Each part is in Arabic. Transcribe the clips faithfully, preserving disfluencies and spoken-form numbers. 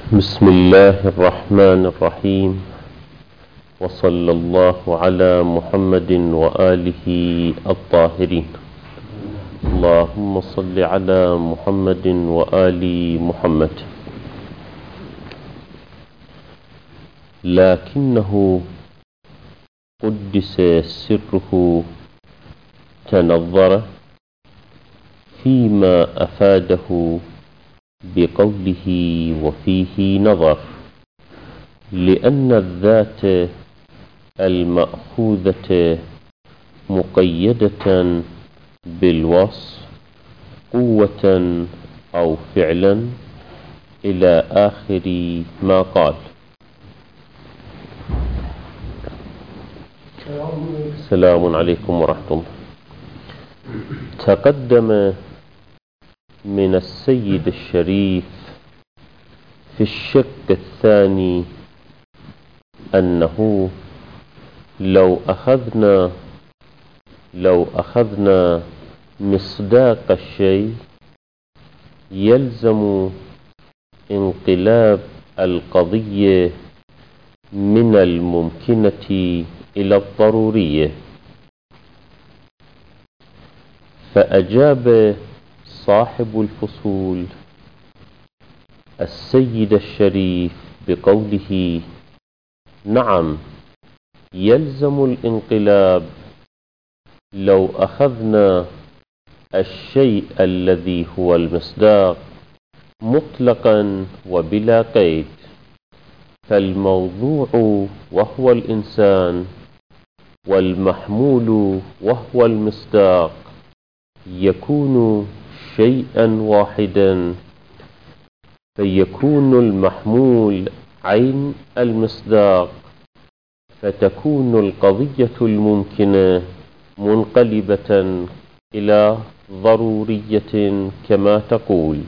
بسم الله الرحمن الرحيم، وصلى الله على محمد وآله الطاهرين. اللهم صل على محمد وآل محمد. لكنه قدس سره تنظر فيما أفاده بقوله وفيه نظر، لأن الذات المأخوذة مقيدة بالوصف قوة أو فعلا إلى آخر ما قال. السلام عليكم ورحمة الله. تقدم من السيد الشريف في الشق الثاني أنه لو أخذنا لو أخذنا مصداق الشيء يلزم انقلاب القضية من الممكنة إلى الضرورية. فأجاب صاحب الفصول السيد الشريف بقوله: نعم، يلزم الانقلاب لو أخذنا الشيء الذي هو المصداق مطلقا وبلا قيد، فالموضوع وهو الإنسان والمحمول وهو المصداق يكون شيئا واحدا، فيكون المحمول عين المصداق، فتكون القضية الممكنة منقلبة إلى ضرورية كما تقول.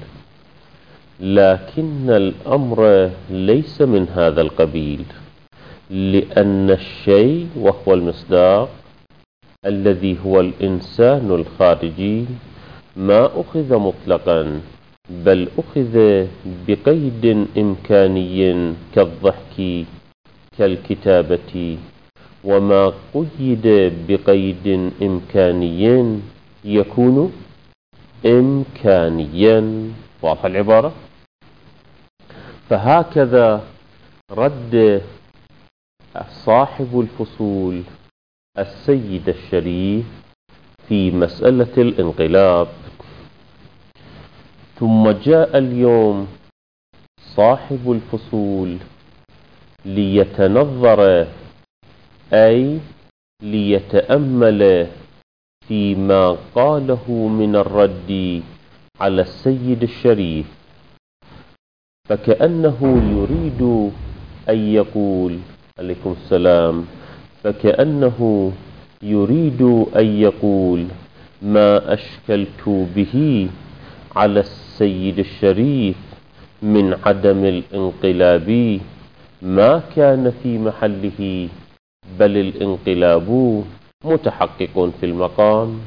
لكن الأمر ليس من هذا القبيل، لأن الشيء وهو المصداق الذي هو الإنسان الخارجي ما أخذ مطلقا، بل أخذ بقيد إمكاني كالضحك كالكتابة، وما قيد بقيد إمكاني يكون إمكانيا. واضح العبارة؟ فهكذا رد صاحب الفصول السيد الشريف في مسألة الانقلاب. ثم جاء اليوم صاحب الفصول ليتنظر، أي ليتأمل فيما قاله من الرد على السيد الشريف، فكأنه يريد أن يقول عليكم السلام فكأنه يريد أن يقول: ما أشكلت به على السيد الشريف من عدم الانقلاب ما كان في محله، بل الانقلاب متحقق في المقام.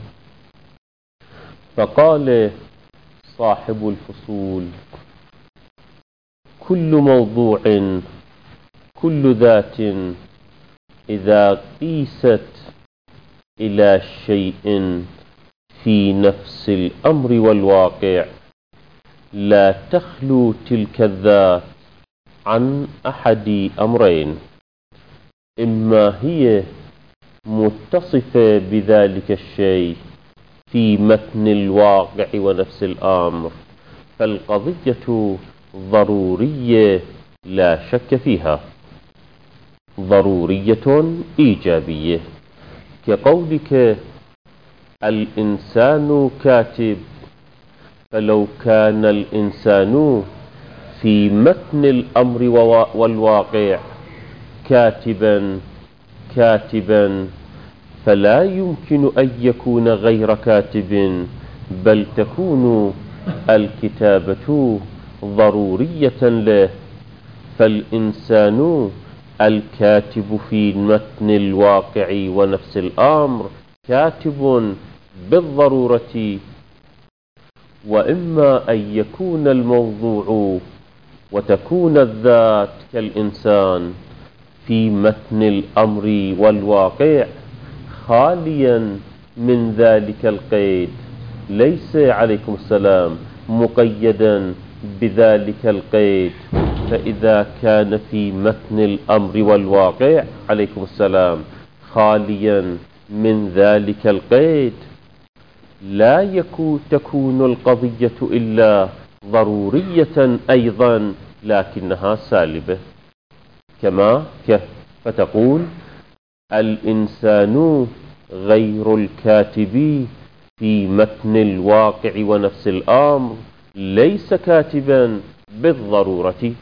فقال صاحب الفصول: كل موضوع كل ذات إذا قيست إلى شيء في نفس الأمر والواقع لا تخلو تلك الذات عن أحد أمرين: إما هي متصفة بذلك الشيء في متن الواقع ونفس الأمر، فالقضية ضرورية لا شك فيها، ضرورية إيجابية، كقولك الإنسان كاتب، فلو كان الإنسان في متن الأمر والواقع كاتبا كاتبا فلا يمكن أن يكون غير كاتب، بل تكون الكتابة ضرورية له. فالإنسان الكاتب في متن الواقع ونفس الأمر كاتب بالضرورة، وإما أن يكون الموضوع وتكون الذات كالإنسان في متن الأمر والواقع خاليا من ذلك القيد، ليس عليكم السلام مقيدا بذلك القيد. فإذا كان في متن الأمر والواقع عليكم السلام خاليا من ذلك القيد، لا يكون تكون القضية إلا ضرورية أيضا لكنها سالبة. كما فتقول الإنسان غير الكاتب في متن الواقع ونفس الأمر ليس كاتبا بالضرورة.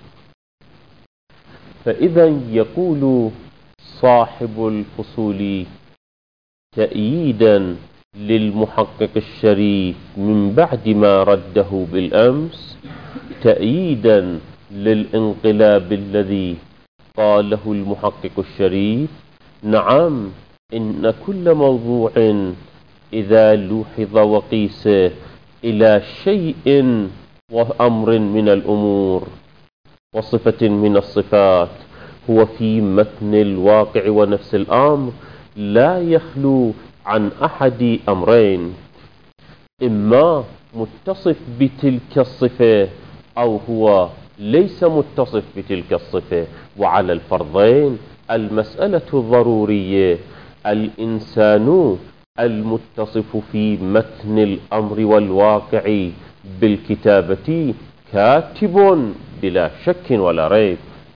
فإذا يقول صاحب الفصول تأييدا للمحقق الشريف من بعد ما رده بالأمس، تأييدا للانقلاب الذي قاله المحقق الشريف: نعم، إن كل موضوع إذا لوحظ وقيس إلى شيء وأمر من الأمور وصفة من الصفات هو في متن الواقع ونفس الأمر لا يخلو عن أحد أمرين: إما متصف بتلك الصفة أو هو ليس متصف بتلك الصفة. وعلى الفرضين المسألة ضرورية. الإنسان المتصف في متن الأمر والواقع بالكتابة كاتب بلا شك ولا ريب،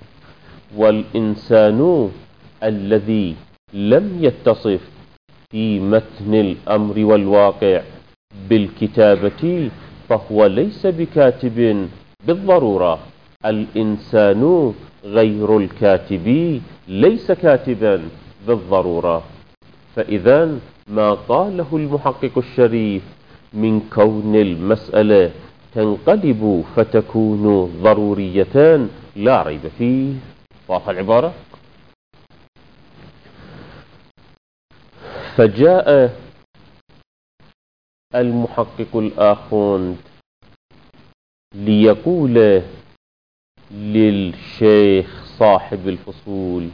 والإنسان الذي لم يتصف في متن الأمر والواقع بالكتابة فهو ليس بكاتب بالضرورة. الإنسان غير الكاتب ليس كاتبا بالضرورة. فإذا ما قاله المحقق الشريف من كون المسألة تنقلب فتكون ضرورية لا ريب فيه. واضح العبارة؟ فجاء المحقق الآخوند ليقول للشيخ صاحب الفصول: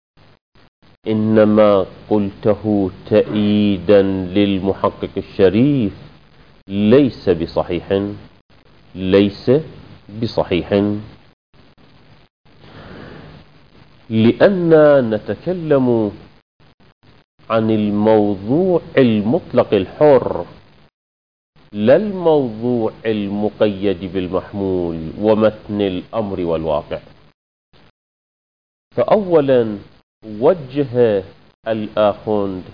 إنما قلته تأييدا للمحقق الشريف ليس بصحيح، ليس بصحيح، لأننا نتكلم عن الموضوع المطلق الحر لا الموضوع المقيد بالمحمول ومتن الأمر والواقع. فأولا وجه الآخوند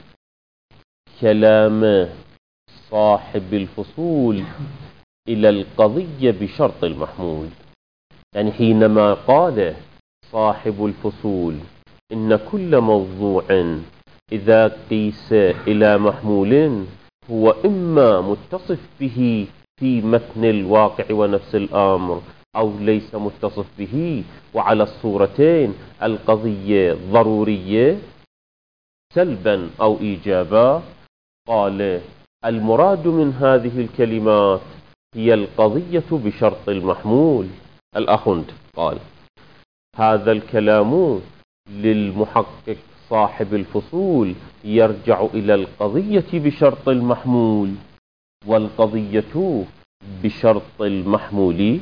كلام صاحب الفصول إلى القضية بشرط المحمول. يعني حينما قال صاحب الفصول إن كل موضوع إذا قيس إلى محمول هو إما متصف به في متن الواقع ونفس الأمر أو ليس متصف به، وعلى الصورتين القضية ضرورية سلبا أو إيجابا، قال المراد من هذه الكلمات هي القضية بشرط المحمول. الأخوند قال هذا الكلام للمحقق صاحب الفصول يرجع إلى القضية بشرط المحمول، والقضية بشرط المحمول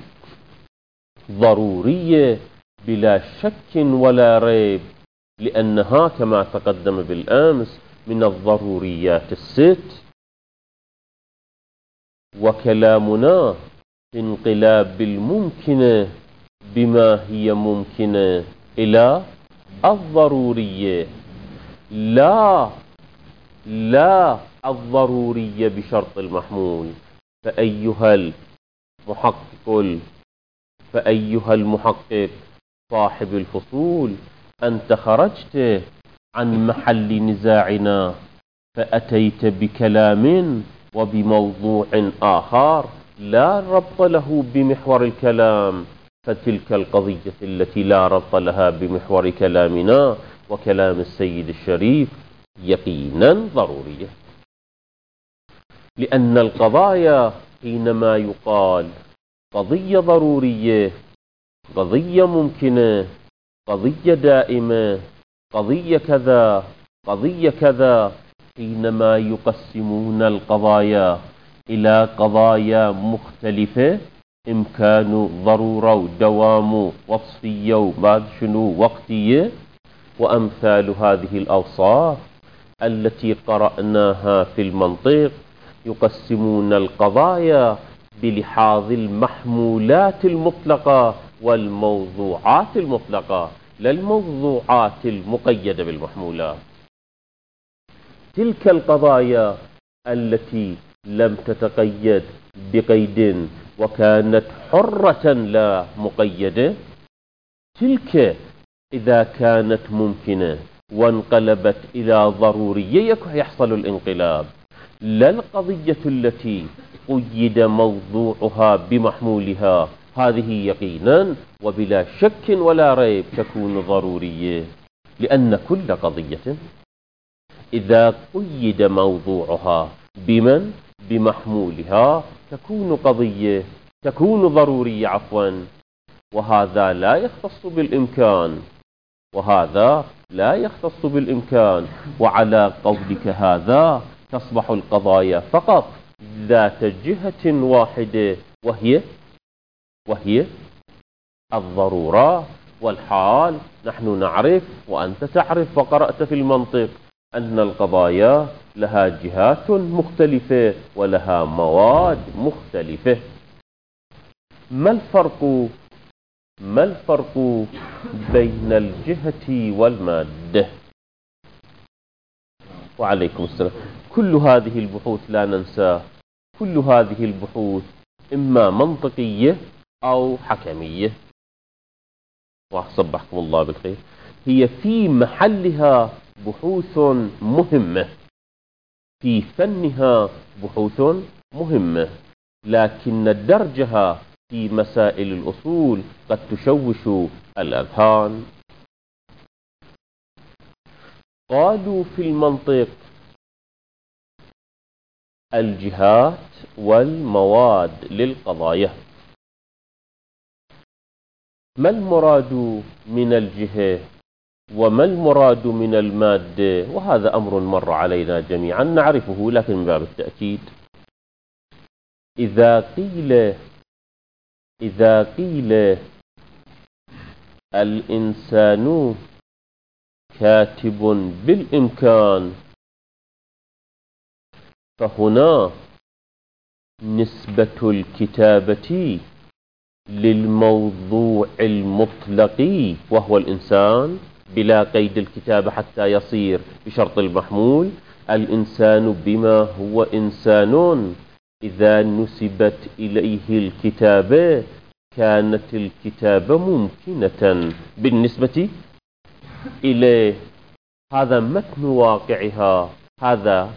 ضرورية بلا شك ولا ريب، لأنها كما تقدم بالأمس من الضروريات الست. وكلامنا في انقلاب الممكنة بما هي ممكنة إلى الضرورية، لا لا الضرورية بشرط المحمول. فأيها المحقق فأيها المحقق صاحب الفصول، أنت خرجت عن محل نزاعنا فأتيت بكلام وبموضوع آخر لا ربط له بمحور الكلام، فتلك القضية التي لا ربط لها بمحور كلامنا وكلام السيد الشريف يقينا ضرورية. لأن القضايا حينما يقال قضية ضرورية قضية ممكنة، قضية دائمة، قضية كذا، قضية كذا. حينما يقسمون القضايا إلى قضايا مختلفة، إمكان ضرورة ودوام وصفية وما شنو وقتية وأمثال هذه الأوصاف التي قرأناها في المنطق. يقسمون القضايا بلحاظ المحمولات المطلقة والموضوعات المطلقة، لا الموضوعات المقيدة بالمحمولات. تلك القضايا التي لم تتقيد بقيد وكانت حرة لا مقيدة، تلك إذا كانت ممكنة وانقلبت إلى ضرورية يحصل الانقلاب. لا القضية التي قيد موضوعها بمحمولها، هذه يقينا وبلا شك ولا ريب تكون ضرورية، لأن كل قضية إذا قيد موضوعها بمن بمحمولها تكون قضية، تكون ضرورية عفوا. وهذا لا يختص بالإمكان، وهذا لا يختص بالإمكان. وعلى قولك هذا تصبح القضايا فقط ذات جهة واحدة، وهي وهي الضرورة والحال. نحن نعرف وأنت تعرف وقرأت في المنطق أن القضايا لها جهات مختلفة ولها مواد مختلفة. ما الفرق ما الفرق بين الجهة والمادة؟ وعليكم السلام. كل هذه البحوث لا ننسى، كل هذه البحوث إما منطقية أو حكمية. وصبحكم الله بالخير. هي في محلها بحوث مهمة، في فنها بحوث مهمة، لكن درجها في مسائل الأصول قد تشوش الأذهان. قالوا في المنطق الجهات والمواد للقضايا. ما المراد من الجهة وما المراد من المادة؟ وهذا أمر مر علينا جميعا نعرفه، لكن من باب التأكيد. إذا قيل إذا قيل الإنسان كاتب بالإمكان، فهنا نسبة الكتابة للموضوع المطلق وهو الإنسان بلا قيد الكتابة حتى يصير بشرط المحمول. الإنسان بما هو إنسان إذا نسبت إليه الكتابة كانت الكتابة ممكنة بالنسبة إليه. هذا متن واقعها، هذا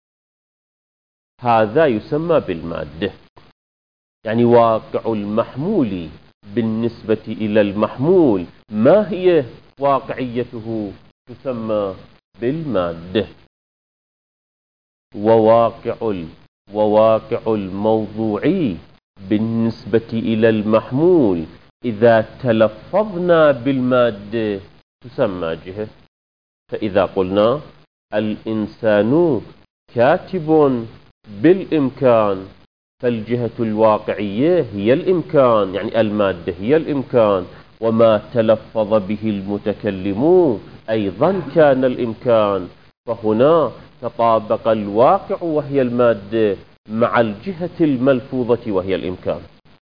هذا يسمى بالمادة. يعني واقع المحمول بالنسبة إلى المحمول ما هي واقعيته تسمى بالمادة. وواقع وواقع الموضوع بالنسبة إلى المحمول إذا تلفظنا بالمادة تسمى جهة. فإذا قلنا الإنسان كاتب بالإمكان، فالجهة الواقعية هي الإمكان، يعني المادة هي الإمكان، وما تلفظ به المتكلم أيضا كان الإمكان. فهنا تطابق الواقع وهي المادة مع الجهة الملفوظة وهي الإمكان.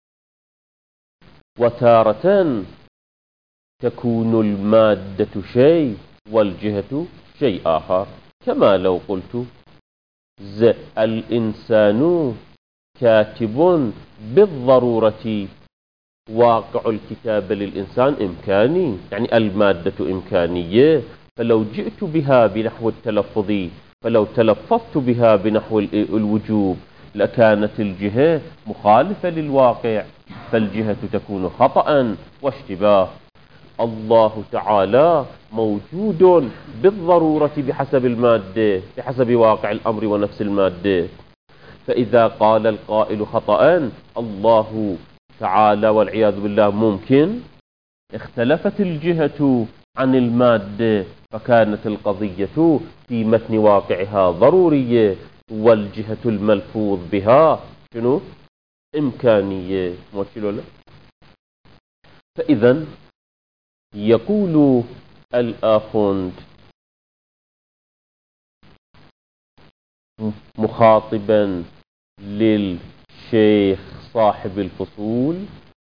وتارة تكون المادة شيء والجهة شيء آخر، كما لو قلت ز الإنسان كاتب بالضرورة. واقع الكتابة للإنسان إمكاني، يعني المادة إمكانية. فلو جئت بها بنحو التلفظ، فلو تلفظت بها بنحو الوجوب لكانت الجهة مخالفة للواقع، فالجهة تكون خطأ واشتباه. الله تعالى موجود بالضرورة بحسب المادة، بحسب واقع الأمر ونفس المادة. فإذا قال القائل خطأ الله تعالى والعياذ بالله ممكن، اختلفت الجهة عن المادة، فكانت القضية في متن واقعها ضرورية، والجهة الملفوظ بها شنو؟ إمكانية. فإذا يقول الآخوند مخاطبا للشيخ صاحب الفصول: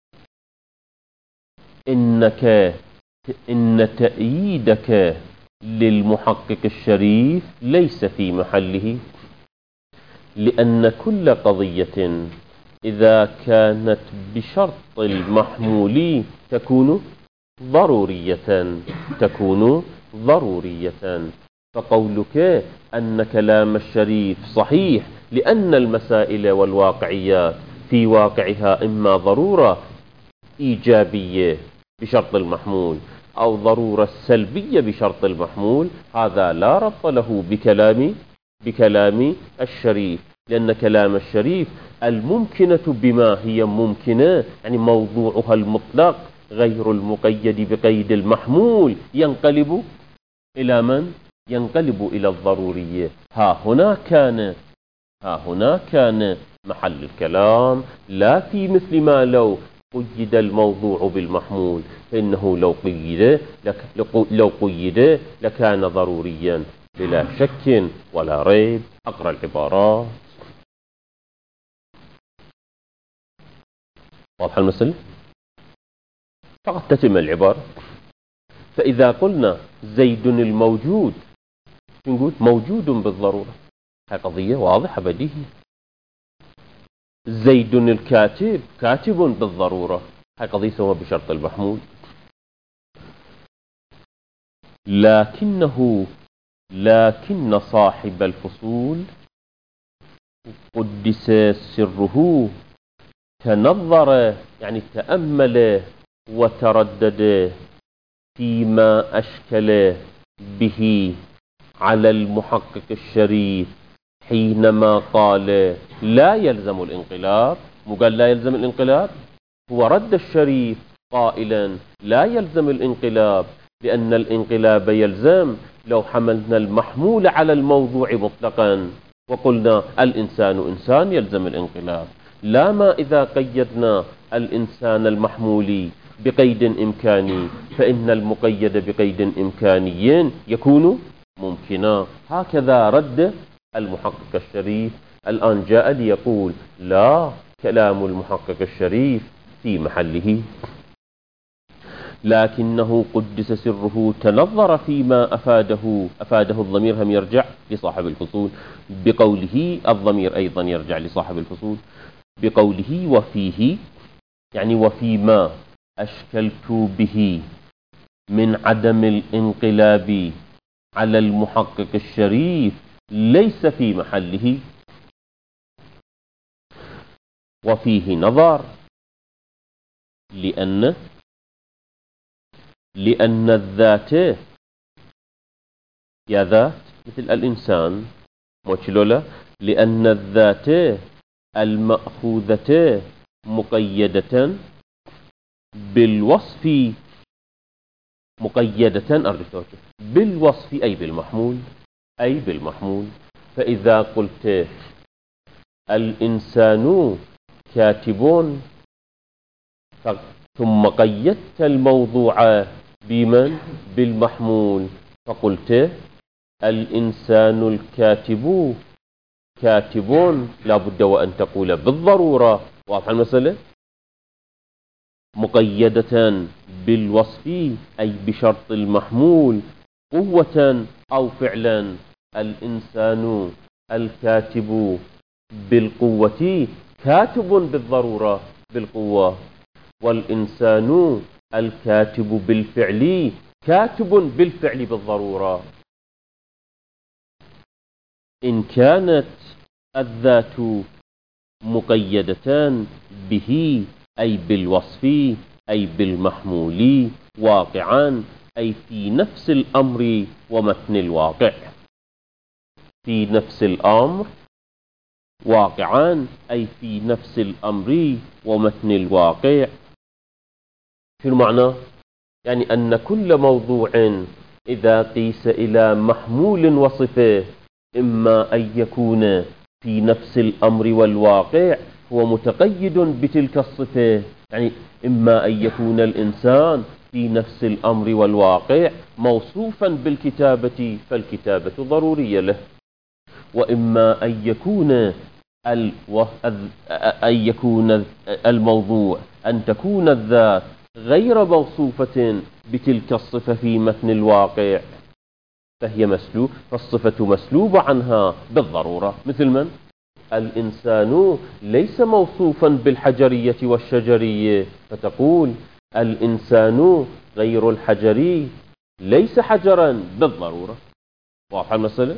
إنك إن تأييدك للمحقق الشريف ليس في محله، لأن كل قضية إذا كانت بشرط المحمول تكون ضرورية تكون ضرورية فقولك أن كلام الشريف صحيح لأن المسائل والواقعيات في واقعها إما ضرورة إيجابية بشرط المحمول أو ضرورة سلبية بشرط المحمول، هذا لا ربط له بكلام بكلام الشريف، لأن كلام الشريف الممكنة بما هي ممكنة، يعني موضوعها المطلق غير المقيد بقيد المحمول، ينقلب إلى من؟ ينقلب إلى الضرورية. ها هنا كان ها هنا كان محل الكلام، لا في مثل ما لو قيد الموضوع بالمحمول، فإنه لو قيد لو قيد لكان ضروريا بلا شك ولا ريب. أقرأ العبارات. واضح المثل؟ فقط تتم العبارة. فإذا قلنا زيد الموجود، نقول موجود بالضرورة، هذه قضية واضحة بديهية. زيد الكاتب كاتب بالضرورة، هذه قضية سواء بشرط المحمول. لكنه لكن صاحب الفصول قدس سره تنظر، يعني تأمل وتردد فيما أشكل به على المحقق الشريف حينما قال لا يلزم الانقلاب. مو قال لا يلزم الانقلاب، هو رد الشريف قائلا لا يلزم الانقلاب، لأن الانقلاب يلزم لو حملنا المحمول على الموضوع مطلقا وقلنا الإنسان إنسان يلزم الانقلاب، لا ما إذا قيدنا الإنسان المحمولي بقيد إمكاني فإن المقيد بقيد إمكاني يكون ممكنا. هكذا رد المحقق الشريف. الآن جاء ليقول لا، كلام المحقق الشريف في محله. لكنه قدس سره تنظر فيما أفاده أفاده الضمير هم يرجع لصاحب الفصول بقوله، الضمير أيضا يرجع لصاحب الفصول بقوله وفيه، يعني وفيما أشكلت به من عدم الانقلاب على المحقق الشريف ليس في محله. وفيه نظر، لأن لأن الذات يا ذات مثل الإنسان موشلولا، لأن الذات المأخوذة مقيدة بالوصف مقيدة أرجو بالوصف أي بالمحمول أي بالمحمول. فإذا قلت الإنسان كاتب ثم قيدت الموضوع بمن؟ بالمحمول، فقلت الإنسان الكاتب كاتب، لا بد وأن تقول بالضرورة. واضح المسألة؟ مقيدة بالوصف أي بشرط المحمول قوة أو فعلا. الإنسان الكاتب بالقوة كاتب بالضرورة بالقوة، والإنسان الكاتب بالفعل كاتب بالفعل بالضرورة. إن كانت الذات مقيدة به أي بالوصف أي بالمحمول واقعا، أي في نفس الأمر ومتن الواقع، في نفس الأمر واقعا أي في نفس الأمر ومتن الواقع. شو المعنى؟ يعني أن كل موضوع إذا قيس إلى محمول وصفه إما أن يكون في نفس الأمر والواقع هو متقيد بتلك الصفة، يعني إما أن يكون الإنسان في نفس الأمر والواقع موصوفا بالكتابة فالكتابة ضرورية له، وإما أن يكون أن يكون الموضوع أن تكون الذات غير موصوفة بتلك الصفة في متن الواقع فهي مسلوب، فالصفة مسلوبة عنها بالضرورة. مثل من؟ الإنسان ليس موصوفا بالحجرية والشجرية، فتقول الإنسان غير الحجري ليس حجرا بالضرورة. واضحة المسألة؟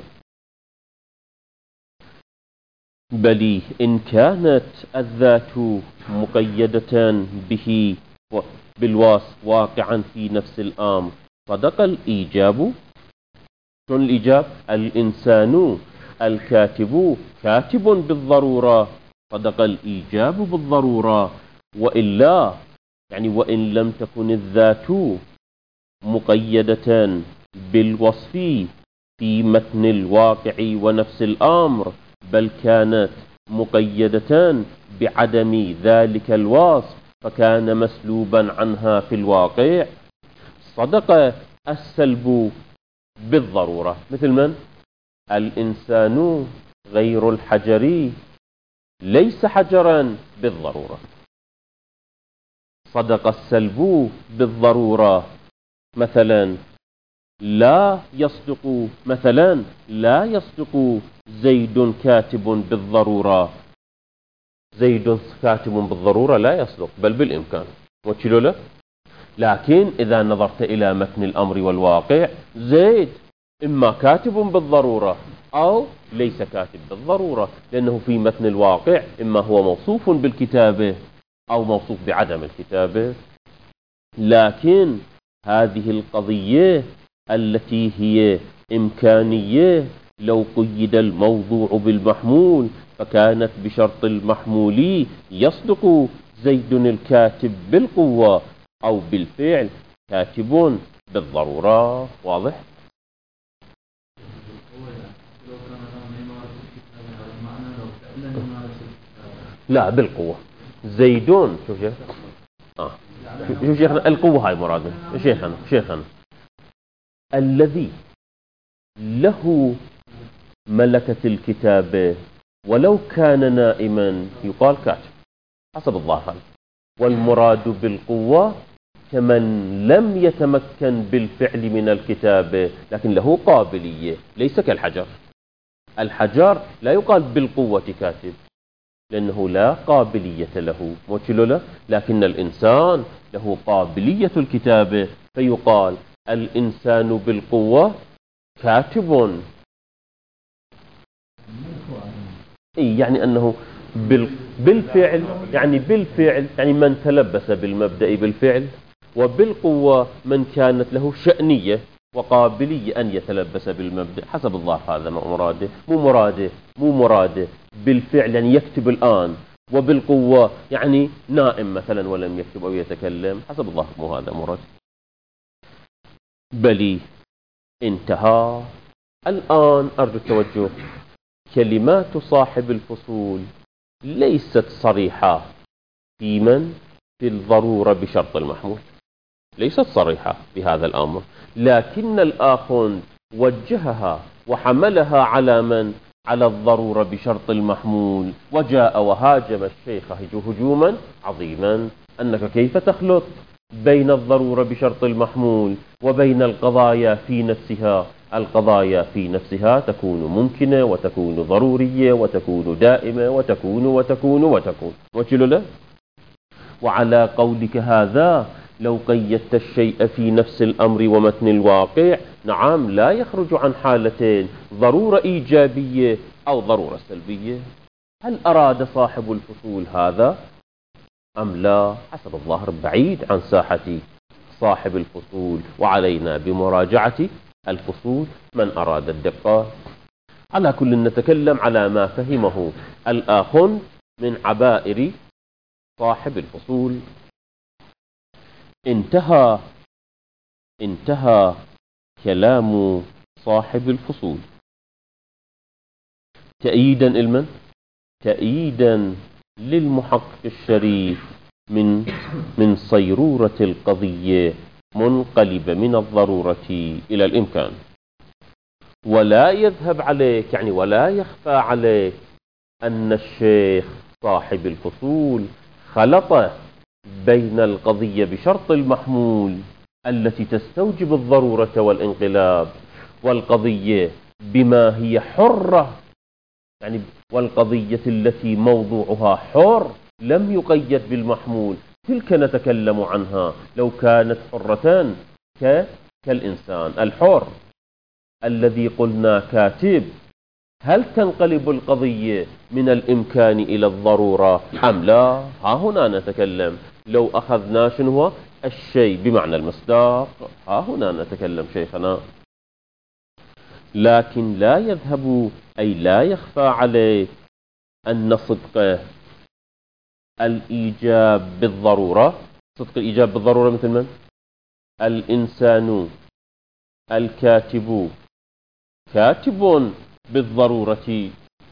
بل إن كانت الذات مقيدة به بالوصف واقعا في نفس الأمر صدق الإيجاب. شون الإيجاب؟ الإنسان الكاتب كاتب بالضرورة، صدق الإيجاب بالضرورة. وإلا يعني وإن لم تكن الذات مقيدة بالوصف في متن الواقع ونفس الأمر بل كانت مقيدة بعدم ذلك الوصف فكان مسلوبا عنها في الواقع، صدق السلب بالضرورة. مثل من؟ الإنسان غير الحجري ليس حجرا بالضرورة، صدق السلب بالضرورة. مثلا لا يصدق مثلا لا يصدق زيد كاتب بالضرورة، زيد كاتب بالضرورة لا يصدق بل بالإمكان وتشيلوا له. لكن إذا نظرت إلى متن الأمر والواقع زيد إما كاتب بالضرورة أو ليس كاتب بالضرورة، لأنه في متن الواقع إما هو موصوف بالكتابة أو موصوف بعدم الكتابة. لكن هذه القضية التي هي إمكانية لو قيد الموضوع بالمحمول فكانت بشرط المحمول يصدق زيد الكاتب بالقوة أو بالفعل كاتب بالضرورة. واضح؟ لا بالقوة. زيدون شوف شيخ آه. شوف شيخنا القوة هاي مرادنا شيخنا شيخنا الذي له ملكة الكتابة ولو كان نائما يقال كاتب حسب الظاهر، والمراد بالقوة كمن لم يتمكن بالفعل من الكتابة لكن له قابلية، ليس كالحجر. الحجر لا يقال بالقوة كاتب لأنه لا قابلية له موتشلو له، لكن الإنسان له قابلية الكتابة فيقال الإنسان بالقوة كاتب. إيه يعني أنه بالفعل يعني بالفعل يعني من تلبس بالمبدأ بالفعل، وبالقوة من كانت له شأنية وقابلية أن يتلبس بالمبدأ حسب الظاهر. هذا ما مراده مو مراده مو مراده بالفعل يعني يكتب الآن، وبالقوة يعني نائم مثلا ولم يكتب أو يتكلم حسب الظاهر مو هذا مراد. بلي انتهى. الآن أرجو التوجه. كلمات صاحب الفصول ليست صريحة في من؟ في الضرورة بشرط المحمول، ليست صريحة بهذا الأمر، لكن الآخر وجهها وحملها على من؟ على الضرورة بشرط المحمول، وجاء وهاجم الشيخ هجوما عظيما أنك كيف تخلط بين الضرورة بشرط المحمول وبين القضايا في نفسها. القضايا في نفسها تكون ممكنة وتكون ضرورية وتكون دائمة وتكون وتكون وتكون وتكون له. وعلى قولك هذا لو قيدت الشيء في نفس الأمر ومتن الواقع نعم لا يخرج عن حالتين، ضرورة إيجابية أو ضرورة سلبية. هل أراد صاحب الفصول هذا أم لا؟ حسب الظاهر بعيد عن ساحة صاحب الفصول، وعلينا بمراجعة الفصول من أراد الدقة. على كل نتكلم على ما فهمه الآخر من عبائر صاحب الفصول. انتهى انتهى كلام صاحب الفصول. تأييدا لمن؟ تأييدا للمحقق الشريف من من صيرورة القضية منقلبة من الضرورة إلى الإمكان. ولا يذهب عليك، يعني ولا يخفى عليك أن الشيخ صاحب الفصول خلط بين القضية بشرط المحمول التي تستوجب الضرورة والانقلاب، والقضية بما هي حرة، يعني والقضية التي موضوعها حر لم يقيد بالمحمول، تلك نتكلم عنها لو كانت حرة كالإنسان الحر الذي قلنا كاتب. هل تنقلب القضية من الإمكان إلى الضرورة أم لا؟ ها هنا نتكلم. لو أخذنا شنو هو الشيء بمعنى المصداق، ها هنا نتكلم شيخنا. لكن لا يذهب، أي لا يخفى عليه أن صدق الإيجاب بالضرورة، صدق الإيجاب بالضرورة مثل من؟ الإنسان الكاتب كاتب بالضرورة.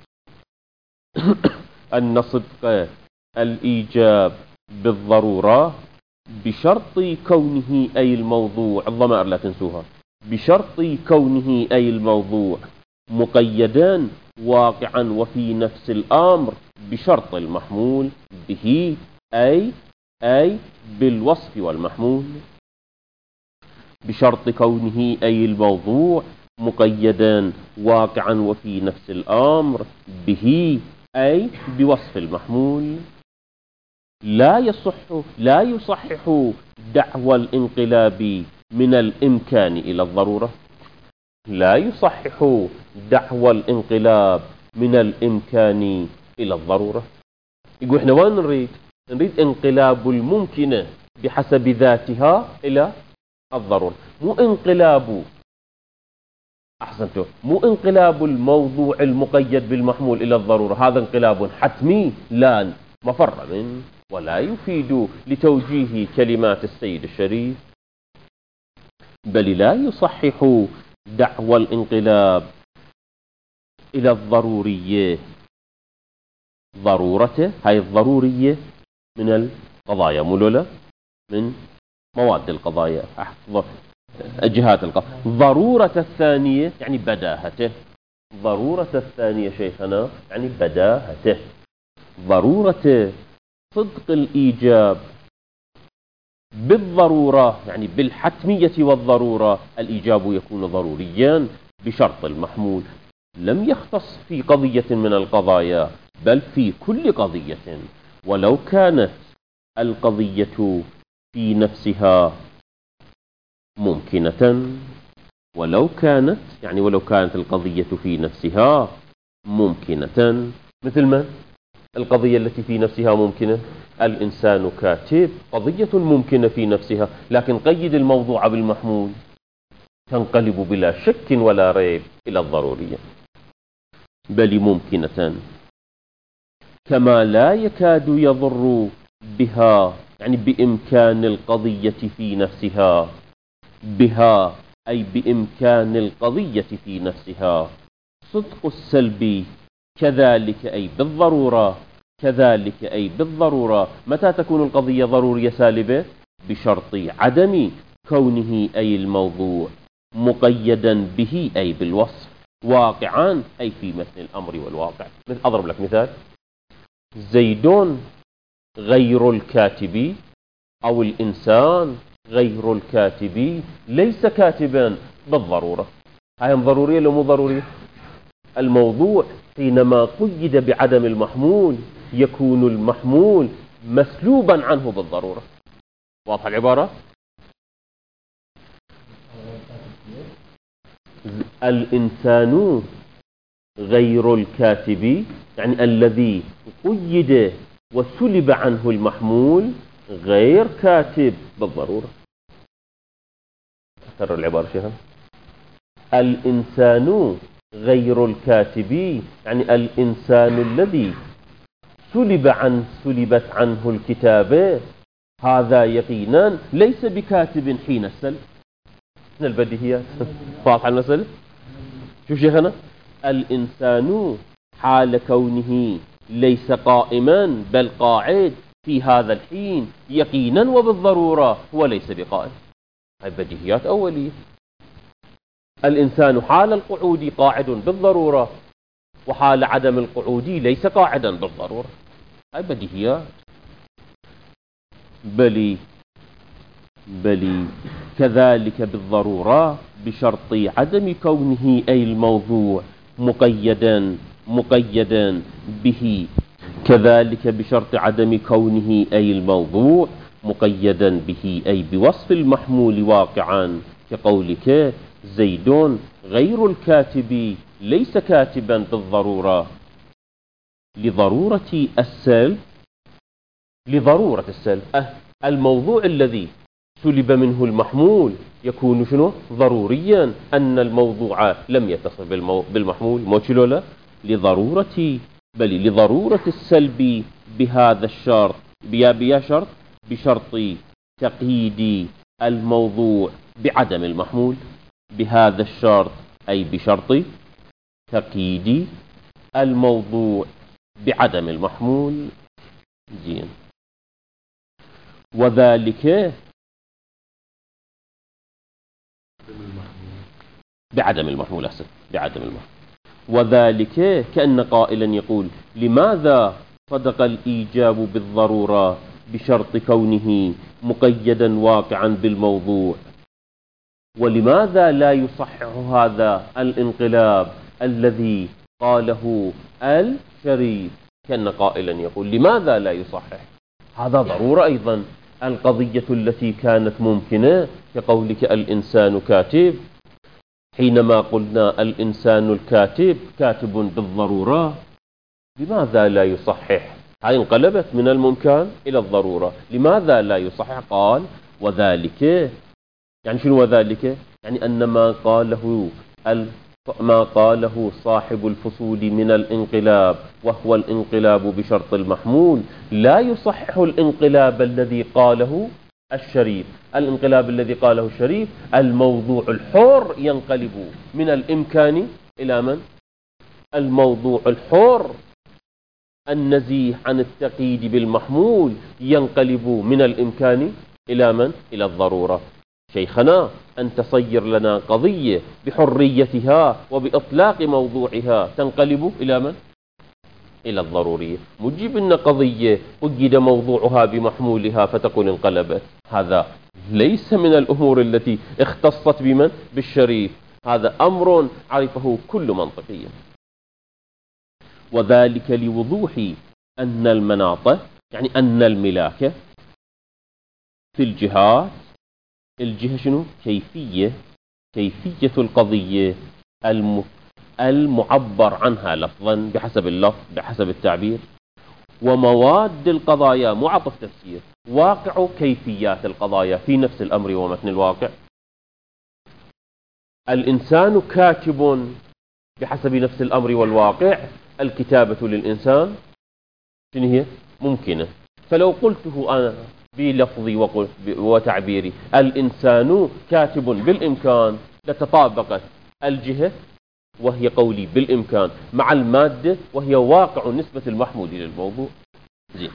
أن صدق الإيجاب بالضرورة بشرط كونه أي الموضوع، الضمائر لا تنسوها، بشرط كونه أي الموضوع مقيدان واقعا وفي نفس الأمر بشرط المحمول به، أي أي بالوصف والمحمول. بشرط كونه أي الموضوع مقيدا واقعا وفي نفس الأمر به، أي بوصف المحمول. لا يصح لا يصحح دعوى الانقلاب من الإمكان إلى الضرورة. لا يصحح دعوى الانقلاب من الإمكان إلى الضرورة. يقول احنا وين نريد؟ نريد انقلاب الممكنة بحسب ذاتها إلى الضرورة، مو انقلاب، أحسنتم، مو انقلاب الموضوع المقيد بالمحمول إلى الضرورة، هذا انقلاب حتمي لا مفر منه ولا يفيد لتوجيه كلمات السيد الشريف. بل لا يصحح دعوى الانقلاب إلى الضرورية. ضرورته هاي الضرورية من القضايا، ملولة من مواد القضايا، جهات القضايا. ضرورة الثانية يعني بداهته. ضرورة الثانية شيخنا يعني بداهته. ضرورة صدق الإيجاب بالضرورة يعني بالحتمية والضرورة، الإيجاب يكون ضروريا بشرط المحمول. لم يختص في قضية من القضايا بل في كل قضية، ولو كانت القضية في نفسها ممكنة، ولو كانت يعني ولو كانت القضية في نفسها ممكنة. مثل ما القضية التي في نفسها ممكنة، الإنسان كاتب، قضية ممكنة في نفسها، لكن قيد الموضوع بالمحمول تنقلب بلا شك ولا ريب إلى الضرورية، بل ممكنة. كما لا يكاد يضر بها يعني بإمكان القضية في نفسها، بها أي بإمكان القضية في نفسها صدق السلب، كذلك أي بالضرورة، كذلك أي بالضرورة. متى تكون القضية ضرورية سالبة؟ بشرط عدم كونه أي الموضوع مقيدا به أي بالوصف، واقعا أي في مثل الأمر والواقع. أضرب لك مثال: زيدون غير الكاتب، أو الإنسان غير الكاتب ليس كاتبا بالضرورة. هاي ضرورية لو مو ضرورية؟ الموضوع حينما قيد بعدم المحمول يكون المحمول مسلوبا عنه بالضرورة. واضح العبارة؟ الإنسان غير الكاتب يعني الذي قيد وسلب عنه المحمول غير كاتب بالضرورة. أكرر العبارة شيئا: الإنسان غير الكاتب يعني الإنسان الذي سلب عن سلبت عنه الكتابة، هذا يقينا ليس بكاتب حين السلب. من البديهيات. واضحة المسألة؟ شوف شيخنا، الإنسان حال كونه ليس قائما بل قاعد في هذا الحين يقينا وبالضرورة هو ليس بقائم. هاي بديهيات أولية. الإنسان حال القعود قاعد بالضرورة، وحال عدم القعود ليس قاعدا بالضرورة. هاي بديهيات. بلي بلي كذلك بالضرورة بشرط عدم كونه أي الموضوع مقيدا مقيدا به كذلك بشرط عدم كونه أي الموضوع مقيدا به أي بوصف المحمول واقعا، كقولك زيد غير الكاتب ليس كاتبا بالضرورة لضرورة السلب لضرورة السلب. أه الموضوع الذي سلب منه المحمول يكون شنو؟ ضروريا أن الموضوع لم يتصل بالمو... بالمحمول موشلو لا لضرورة بل لضرورة السلب بهذا الشرط بيا بيا شرط بشرط تقييد الموضوع بعدم المحمول بهذا الشرط أي بشرط تقييد الموضوع بعدم المحمول. زين. وذلك بعدم المحمول أحسن بعدم المحمول. وذلك كأن قائلا يقول لماذا صدق الإيجاب بالضرورة بشرط كونه مقيدا واقعا بالموضوع، ولماذا لا يصحح هذا الانقلاب الذي قاله الشريف؟ كأن قائلا يقول لماذا لا يصحح؟ هذا ضرورة أيضا. القضية التي كانت ممكنة كقولك الإنسان كاتب، حينما قلنا الإنسان الكاتب كاتب بالضرورة، لماذا لا يصحح؟ هاي انقلبت من الممكن إلى الضرورة. لماذا لا يصحح؟ قال وذلك يعني شنو وذلك؟ يعني أن ما قاله ما قاله صاحب الفصول من الانقلاب وهو الانقلاب بشرط المحمول لا يصحح الانقلاب الذي قاله الشريف. الانقلاب الذي قاله الشريف الموضوع الحر ينقلب من الإمكان إلى من؟ الموضوع الحر النزيه عن التقييد بالمحمول ينقلب من الإمكان إلى من؟ إلى الضرورة. شيخنا أن تصير لنا قضية بحريتها وبإطلاق موضوعها تنقلب إلى من؟ إلى الضرورية. مجيب لنا قضية قيد موضوعها بمحمولها فتقول انقلبت. هذا ليس من الأمور التي اختصت بمن؟ بالشريف. هذا أمر عرفه كل منطقي. وذلك لوضوح أن المناط يعني أن الملاك في الجهات. الجهة شنو؟ كيفية كيفية القضية الم... المعبر عنها لفظا بحسب اللفظ بحسب التعبير، ومواد القضايا معطف تفسير واقع كيفيات القضايا في نفس الأمر ومتن الواقع. الإنسان كاتب بحسب نفس الأمر والواقع. الكتابة للإنسان شنو هي؟ ممكنة. فلو قلته أنا بلفظي وتعبيري الإنسان كاتب بالإمكان لتطابقت الجهة وهي قولي بالإمكان مع المادة وهي واقع نسبة المحمول للموضوع. زين.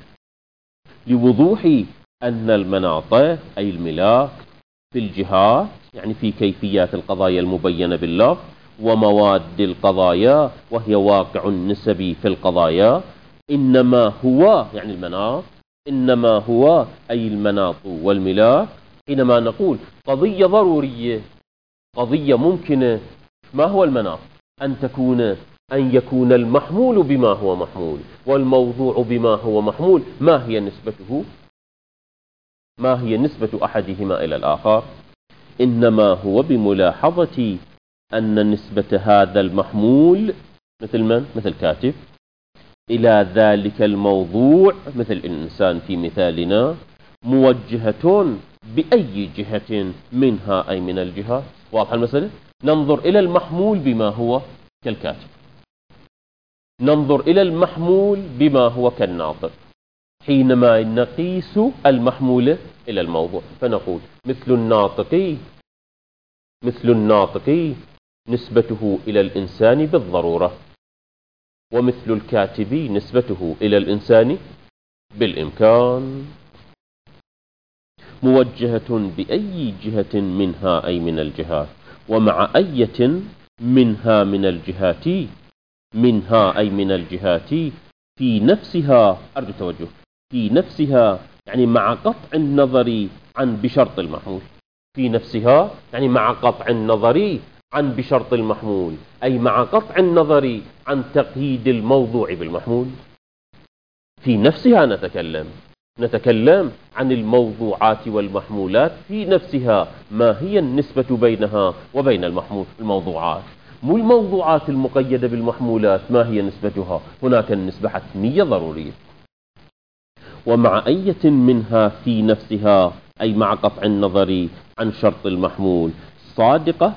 لوضوح أن المناط أي الملاك في الجهات يعني في كيفيات القضايا المبينة باللفظ، ومواد القضايا وهي واقع نسبي في القضايا. إنما هو يعني المناط إنما هو أي المناط والملاك. حينما نقول قضية ضرورية قضية ممكنة، ما هو المناط؟ أن تكون أن يكون المحمول بما هو محمول والموضوع بما هو محمول. ما هي نسبته؟ ما هي نسبة أحدهما إلى الآخر؟ إنما هو بملاحظة أن نسبة هذا المحمول مثل من؟ مثل كاتب إلى ذلك الموضوع مثل الإنسان في مثالنا موجهة بأي جهة منها أي من الجهات. واضح المسألة؟ ننظر إلى المحمول بما هو كالكاتب، ننظر إلى المحمول بما هو كالناطق حينما نقيس المحمول إلى الموضوع، فنقول مثل الناطق مثل الناطق نسبته إلى الإنسان بالضرورة، ومثل الكاتب نسبته إلى الإنسان بالإمكان. موجهة بأي جهة منها أي من الجهات، ومع أية منها من الجهات، منها أي من الجهات في نفسها، أرجو توجه، في نفسها يعني مع قطع النظر عن بشرط المحمول، في نفسها يعني مع قطع النظر عن بشرط المحمول، أي مع قطع النظر عن تقييد الموضوع بالمحمول. في نفسها نتكلم نتكلم عن الموضوعات والمحمولات في نفسها، ما هي النسبة بينها وبين المحمول الموضوعات، مو الموضوعات المقيدة بالمحمولات ما هي نسبتها، هناك النسبة حتمية ضرورية. ومع أية منها في نفسها أي مع قطع النظر عن شرط المحمول صادقة،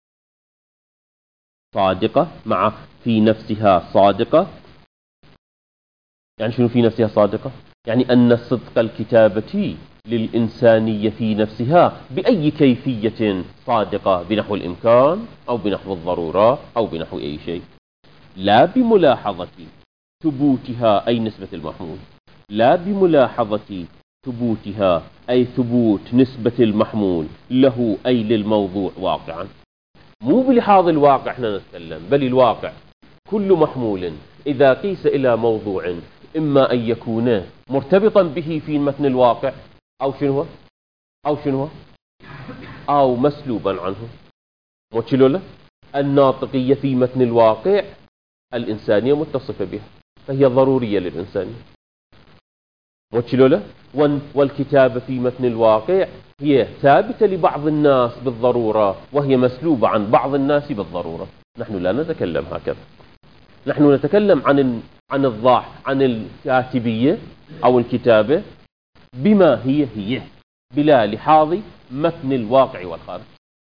صادقة مع في نفسها صادقة. يعني شنو في نفسها صادقة؟ يعني أن صدق الكتابة للإنسانية في نفسها بأي كيفية صادقة، بنحو الإمكان أو بنحو الضرورة أو بنحو أي شيء، لا بملاحظة ثبوتها أي نسبة المحمول، لا بملاحظة ثبوتها أي ثبوت نسبة المحمول له أي للموضوع واقعا. مو بلحاظ الواقع احنا نتكلم، بل الواقع كل محمول إذا قيس إلى موضوع إما أن يكون مرتبطا به في متن الواقع أو شنو أو شنو أو مسلوبا عنه. وشلولا الناطقية في متن الواقع الإنسانية متصفة بها، فهي ضرورية للإنسانية. وشلولا والكتابة في متن الواقع هي ثابتة لبعض الناس بالضرورة، وهي مسلوبة عن بعض الناس بالضرورة. نحن لا نتكلم هكذا، نحن نتكلم عن عن الضاح عن الكاتبية أو الكتابة بما هي هي، بلا لحاظ متن الواقع والخارج.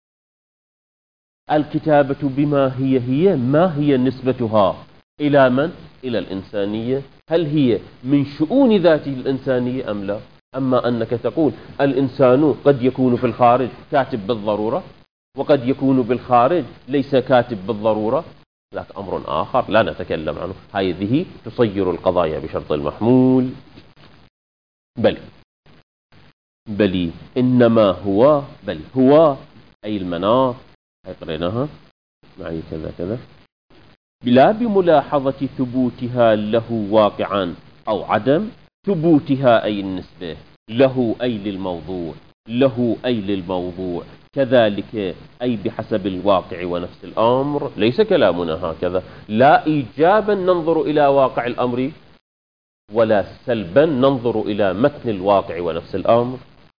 الكتابة بما هي هي، ما هي نسبتها إلى من؟ إلى الإنسانية. هل هي من شؤون ذاته الإنسانية أم لا؟ أما أنك تقول الإنسان قد يكون في الخارج كاتب بالضرورة، وقد يكون بالخارج ليس كاتب بالضرورة، ذاك أمر آخر لا نتكلم عنه. هذه تصير القضايا بشرط المحمول. بل بل إنما هو، بل هو أي المناط، هي قريناها معي كذا كذا، بلا بملاحظة ثبوتها له واقعا أو عدم ثبوتها أي النسبة له أي للموضوع، له أي للموضوع كذلك أي بحسب الواقع ونفس الأمر. ليس كلامنا هكذا، لا إيجابا ننظر إلى واقع الأمر ولا سلبا ننظر إلى متن الواقع ونفس الأمر.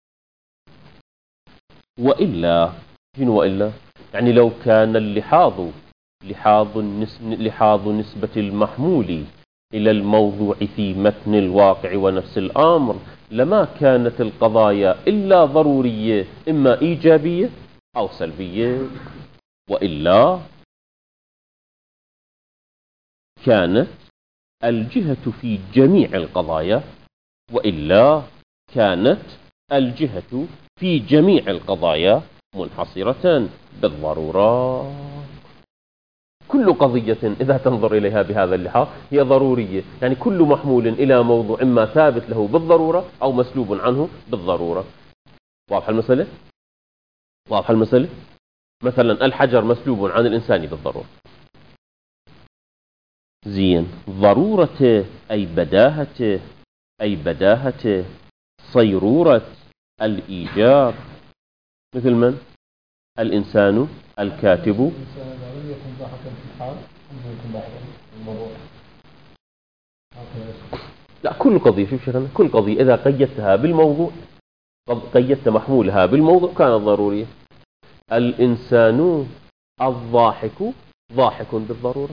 وإلا شنو وإلا؟ يعني لو كان اللحاظ لحاظ لحاظ نسبة المحمول إلى الموضوع في متن الواقع ونفس الأمر لما كانت القضايا إلا ضرورية، إما إيجابية أو سلبية. وإلا كانت الجهة في جميع القضايا، وإلا كانت الجهة في جميع القضايا منحصرة بالضرورة. كل قضية إذا تنظر إليها بهذا اللحاظ هي ضرورية، يعني كل محمول إلى موضوع إما ثابت له بالضرورة أو مسلوب عنه بالضرورة. واضح المسألة؟ واضح المسألة؟ مثلا الحجر مسلوب عن الإنسان بالضرورة. زين، ضرورته أي بداهته أي بداهته صيرورة الإيجاب، مثل من؟ الإنسان الكاتب. لا، كل قضية، شوف شيخنا، كل قضية إذا قيدتها بالموضوع، قيدت محمولها بالموضوع كانت ضرورية. الإنسان الضاحك ضاحك بالضرورة،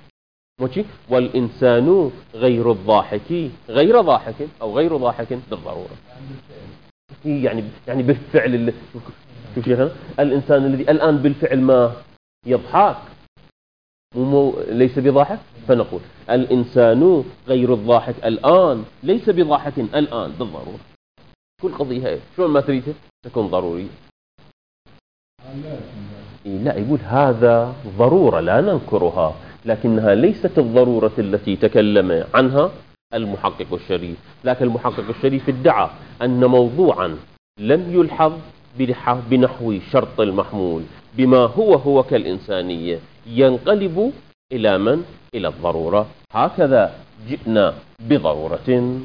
والإنسان غير الضاحك غير ضاحك أو غير ضاحك بالضرورة. يعني يعني بالفعل، شوف شيخنا، الإنسان الذي الآن بالفعل ما يضحك مو ليس بضاحك، فنقول الإنسان غير الضاحك الآن ليس بضاحك الآن بالضرورة. كل قضية هاي شلون ما تريدها تكون ضرورية. لا، يقول هذا ضرورة لا ننكرها، لكنها ليست الضرورة التي تكلم عنها المحقق الشريف. لكن المحقق الشريف ادعى أن موضوعا لم يلحظ بنحو شرط المحمول بما هو هو كالإنسانية ينقلب إلى من؟ إلى الضرورة. هكذا جئنا بضرورة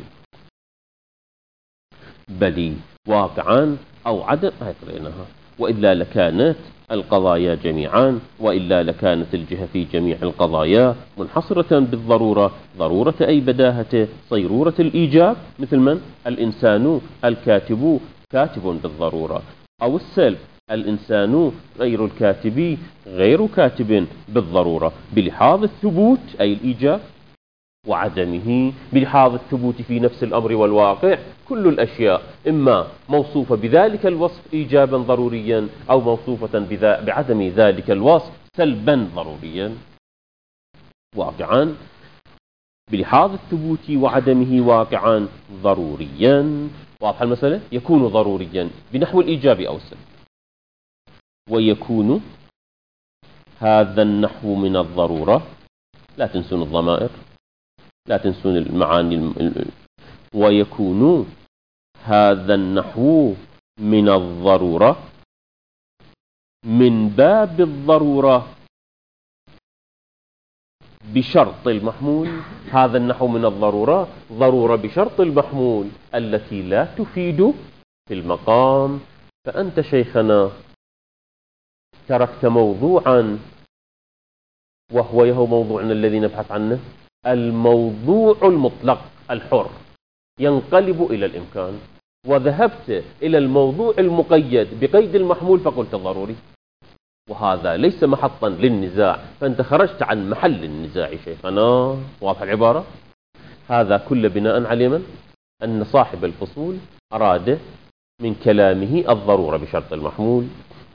بل واقعا أو عدم، هاي قريناها. وإلا لكانت القضايا جميعا، وإلا لكانت الجهة في جميع القضايا منحصرة بالضرورة. ضرورة أي بداهة صيرورة الإيجاب، مثل من؟ الإنسان الكاتب كاتب بالضرورة، أو السلب الإنسان غير الكاتب غير كاتب بالضرورة، بلحاظ الثبوت أي الإيجاب وعدمه، بلحاظ الثبوت في نفس الأمر والواقع. كل الأشياء إما موصوفة بذلك الوصف إيجابا ضروريا، أو موصوفة بعدم ذلك الوصف سلبا ضروريا. واقعا بلحاظ الثبوت وعدمه واقعا ضروريا. واضح المسألة؟ يكون ضروريا بنحو الإيجاب أو السلب، ويكون هذا النحو من الضرورة. لا تنسون الضمائر، لا تنسون المعاني الم... ويكون هذا النحو من الضرورة من باب الضرورة بشرط المحمول. هذا النحو من الضرورة ضرورة بشرط المحمول التي لا تفيد في المقام. فأنت شيخنا تركت موضوعا، وهو يهو موضوعنا الذي نبحث عنه، الموضوع المطلق الحر ينقلب إلى الإمكان، وذهبت إلى الموضوع المقيد بقيد المحمول فقلت ضروري، وهذا ليس محطا للنزاع. فأنت خرجت عن محل النزاع شيخنا. واضح العبارة؟ هذا كل بناء على من؟ أن صاحب الفصول أراد من كلامه الضرورة بشرط المحمول.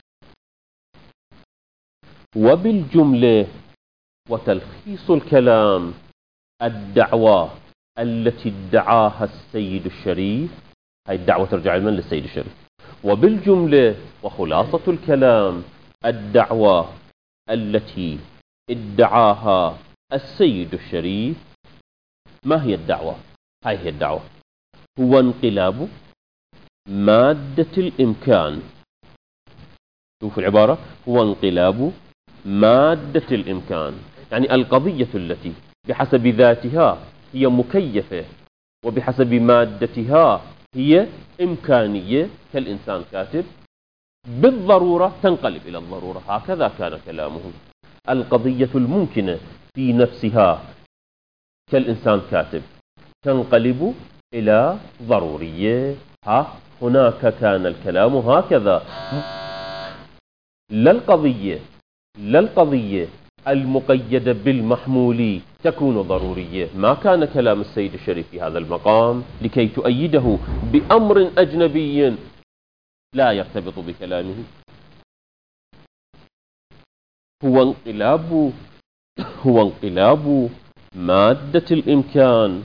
وبالجملة وتلخيص الكلام الدعوة التي ادعاها السيد الشريف، هاي الدعوة ترجع لمن؟ للسيد الشريف. وبالجملة وخلاصة الكلام الدعوة التي ادعاها السيد الشريف. ما هي الدعوة؟ هاي هي الدعوة، هو انقلاب مادة الإمكان. شوف العبارة، هو انقلاب مادة الإمكان، يعني القضية التي بحسب ذاتها هي مكيفة وبحسب مادتها هي إمكانية كالإنسان كاتب، بالضرورة تنقلب إلى الضرورة. هكذا كان كلامه. القضية الممكنة في نفسها كالإنسان كاتب تنقلب إلى ضرورية. ها هناك كان الكلام هكذا. لا القضية لا القضية المقيدة بالمحمول تكون ضرورية. ما كان كلام السيد الشريف في هذا المقام لكي تؤيده بأمر أجنبي لا يرتبط بكلامه. هو انقلاب هو انقلاب مادة الإمكان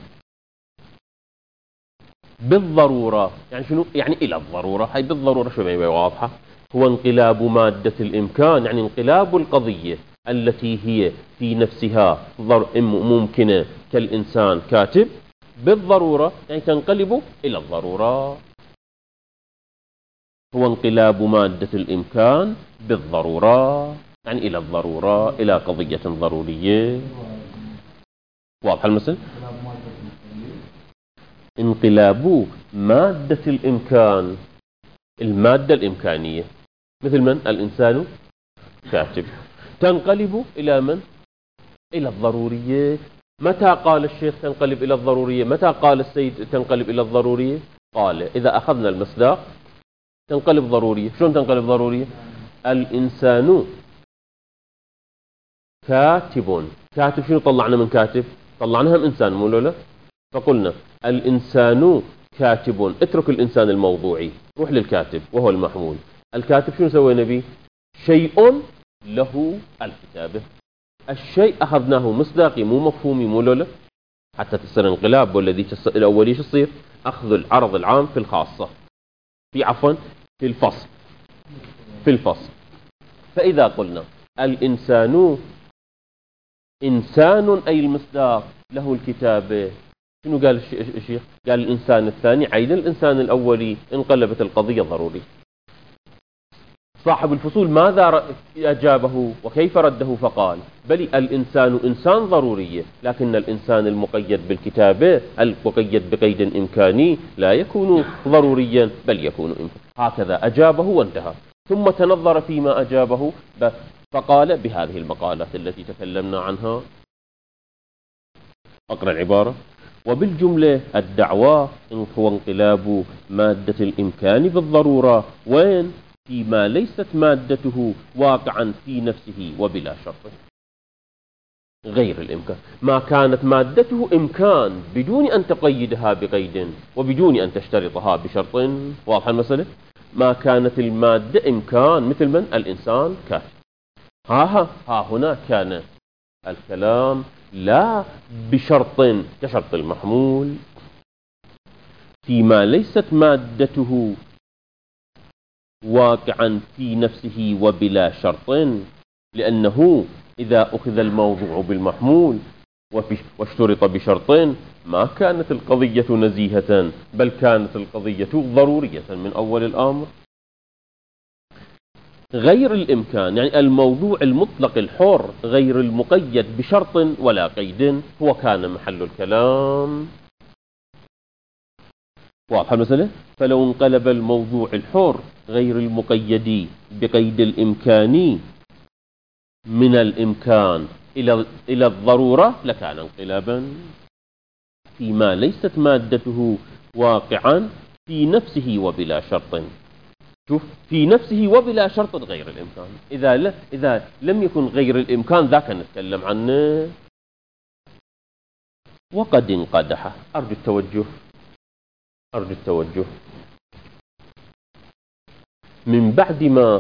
بالضرورة. يعني شنو؟ يعني إلى الضرورة. هاي بالضرورة شو ما واضحة. هو انقلاب مادة الإمكان، يعني انقلاب القضية التي هي في نفسها ممكنة كالإنسان كاتب بالضرورة، يعني تنقلب إلى الضرورة. هو انقلاب مادة الإمكان بالضرورة، يعني إلى الضرورة، إلى قضية ضرورية. واضح المثل؟ انقلاب مادة الإمكان، المادة الإمكانية، مثل من؟ الإنسان كاتب، تنقلب إلى من؟ إلى الضرورية. متى قال الشيخ تنقلب إلى الضرورية؟ متى قال السيد تنقلب إلى الضرورية؟ قال إذا أخذنا المصداق تنقلب ضرورية. شلون تنقلب ضرورية؟ الإنسان كاتب. كاتب شنو طلعنا من كاتب؟ طلعناها من إنسان، مو لا؟ فقلنا الإنسان كاتب. اترك الإنسان الموضوعي، روح للكاتب وهو المحمول. الكاتب شنو سوينا به؟ شيء له الكتابة. الشيء أخذناه مصداقي مو مفهومي، مو لا؟ حتى تصير انقلاب. والذي الأولي شو يصير؟ أخذ العرض العام في الخاصة، في عفوا في الفصل في الفصل فإذا قلنا الإنسان إنسان أي المصداق له الكتابة، شنو قال الشيخ؟ قال الإنسان الثاني عين الإنسان الأولي، انقلبت القضية ضروري. صاحب الفصول ماذا أجابه وكيف رده؟ فقال بل الإنسان إنسان ضرورية، لكن الإنسان المقيد بالكتابة المقيد بقيد إمكاني لا يكون ضروريا بل يكون إمكاني. هكذا أجابه وانتهى. ثم تنظر فيما أجابه فقال بهذه المقالات التي تكلمنا عنها. أقرأ العبارة: وبالجملة الدعوة هو انقلاب مادة الإمكان بالضرورة، وين؟ فيما ليست مادته واقعا في نفسه وبلا شرط. غير الإمكان، ما كانت مادته إمكان بدون أن تقيدها بقيد وبدون أن تشترطها بشرط. واضح المسألة؟ ما كانت المادة إمكان مثل من؟ الإنسان كافي. ها ها ها هنا كان الكلام لا بشرط كشرط المحمول، فيما ليست مادته واقعا في نفسه وبلا شرط، لأنه إذا أخذ الموضوع بالمحمول واشترط بشرط ما كانت القضية نزيهة بل كانت القضية ضرورية من أول الأمر. غير الإمكان يعني الموضوع المطلق الحر غير المقيد بشرط ولا قيد هو كان محل الكلام. واضح المسألة؟ فلو انقلب الموضوع الحر غير المقيد بقيد الإمكاني من الإمكان إلى إلى الضرورة لكان انقلابا فيما ليست مادته واقعا في نفسه وبلا شرط. شوف، في نفسه وبلا شرط غير الإمكان. إذا لا إذا لم يكن غير الإمكان ذاك نتكلم عنه. وقد انقدح، أرجو التوجه أرجو التوجه من بعد ما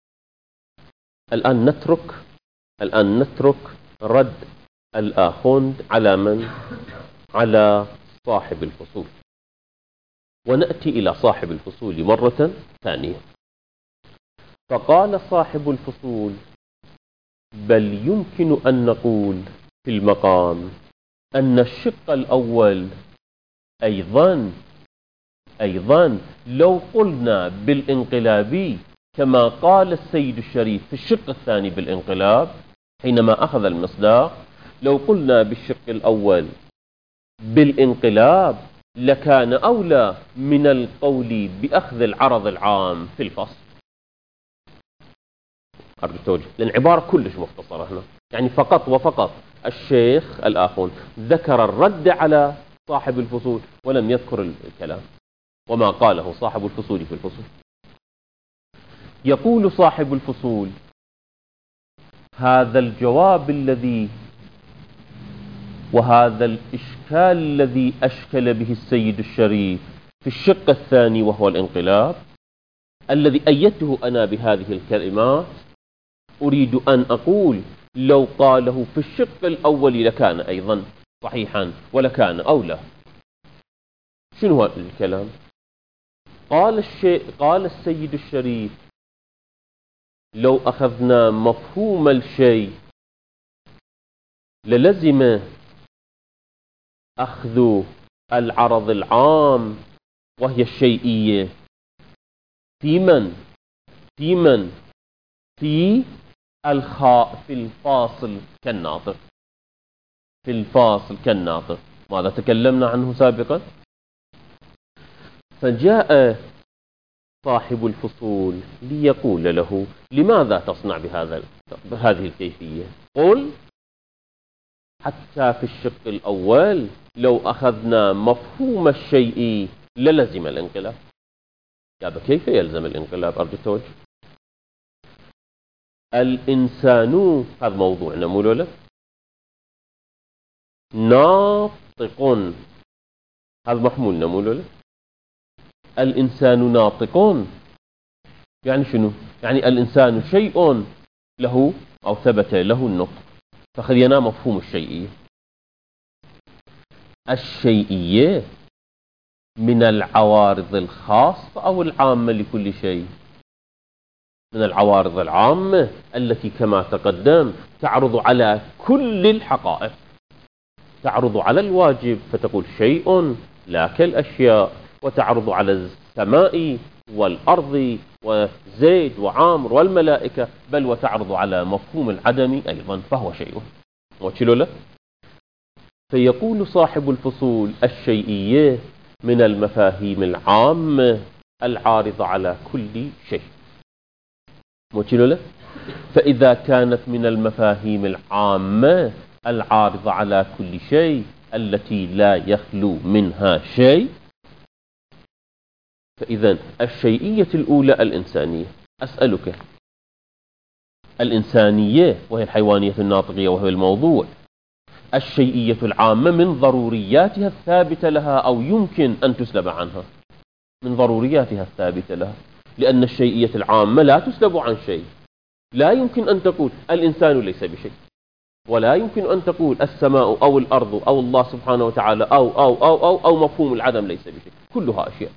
الآن نترك الآن نترك رد الآخوند على من؟ على صاحب الفصول، ونأتي إلى صاحب الفصول مرة ثانية. فقال صاحب الفصول: بل يمكن أن نقول في المقام أن الشق الأول أيضا أيضا لو قلنا بالانقلاب كما قال السيد الشريف في الشق الثاني بالانقلاب حينما أخذ المصداق، لو قلنا بالشق الأول بالانقلاب لكان أولى من القول بأخذ العرض العام في الفصل. أرجو التوجه، لأن عبارة كلش مختصرة هنا، يعني فقط وفقط الشيخ الآخون ذكر الرد على صاحب الفصول ولم يذكر الكلام وما قاله صاحب الفصول في الفصول. يقول صاحب الفصول: هذا الجواب الذي وهذا الإشكال الذي أشكل به السيد الشريف في الشق الثاني وهو الانقلاب الذي أيدته أنا بهذه الكلمات، أريد أن أقول لو قاله في الشق الأول لكان أيضا صحيحا ولكان أولى. شنو هو الكلام؟ قال الشيء قال السيد الشريف: لو أخذنا مفهوم الشيء للزم أخذ العرض العام وهي الشيئية في من؟ في من؟ في الخاء في الفاصل كالناطق، في الفاصل كالناطق. ماذا تكلمنا عنه سابقا؟ فجاء صاحب الفصول ليقول له: لماذا تصنع بهذا بهذه الكيفية؟ قل: حتى في الشق الأول لو أخذنا مفهوم الشيء للزم الانقلاب. يا كيف يلزم الانقلاب؟ أرجو التوجه. الإنسان، هذا موضوعنا مو له، ناطق، هذا محمولنا مو له. الإنسان ناطق يعني شنو؟ يعني الإنسان شيء له أو ثبت له النطق، فخلينا مفهوم الشيئية. الشيئية من العوارض الخاصة أو العامة لكل شيء؟ من العوارض العامة التي كما تقدم تعرض على كل الحقائق، تعرض على الواجب فتقول شيء لا كالأشياء، وتعرض على السماء والأرض وزيد وعامر والملائكة، بل وتعرض على مفهوم العدم أيضا فهو شيء. وشلوله؟ فيقول صاحب الفصول الشيئية من المفاهيم العامة العارضة على كل شيء. وشلوله؟ فإذا كانت من المفاهيم العامة العارضة على كل شيء التي لا يخلو منها شيء، فإذا الشيئية الأولى الإنسانية. أسألك، الإنسانية وهي الحيوانية الناطقية وهي الموضوع، الشيئية العامة من ضرورياتها الثابتة لها أو يمكن أن تسلب عنها؟ من ضرورياتها الثابتة لها، لأن الشيئية العامة لا تسلب عن شيء. لا يمكن أن تقول الإنسان ليس بشيء، ولا يمكن أن تقول السماء أو الأرض أو الله سبحانه وتعالى أو أو أو أو, أو مفهوم العدم ليس بشيء، كلها أشياء.